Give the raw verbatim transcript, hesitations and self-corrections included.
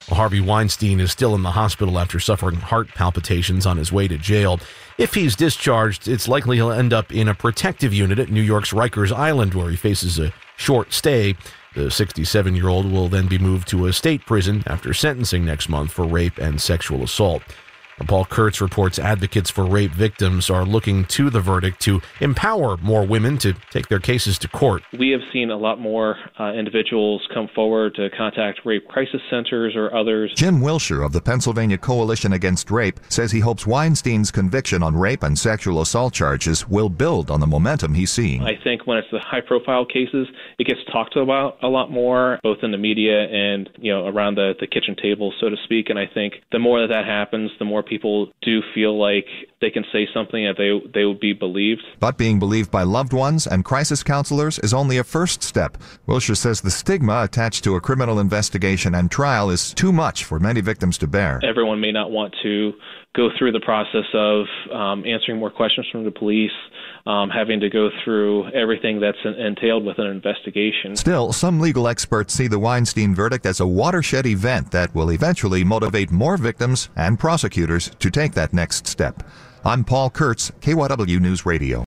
Harvey Weinstein is still in the hospital after suffering heart palpitations on his way to jail. If he's discharged, it's likely he'll end up in a protective unit at New York's Rikers Island, where he faces a short stay. The sixty-seven-year-old will then be moved to a state prison after sentencing next month for rape and sexual assault. Paul Kurtz reports advocates for rape victims are looking to the verdict to empower more women to take their cases to court. We have seen a lot more uh, individuals come forward to contact rape crisis centers or others. Jim Wilshire of the Pennsylvania Coalition Against Rape says he hopes Weinstein's conviction on rape and sexual assault charges will build on the momentum he's seeing. I think when it's the high-profile cases, it gets talked about a lot more, both in the media and, you know, around the, the kitchen table, so to speak. And I think the more that that happens, the more people do feel like they can say something that they they will be believed. But being believed by loved ones and crisis counselors is only a first step. Wilshire says the stigma attached to a criminal investigation and trial is too much for many victims to bear. Everyone may not want to go through the process of um, answering more questions from the police, um, having to go through everything that's entailed with an investigation. Still, some legal experts see the Weinstein verdict as a watershed event that will eventually motivate more victims and prosecutors to take that next step. I'm Paul Kurtz, K Y W News Radio.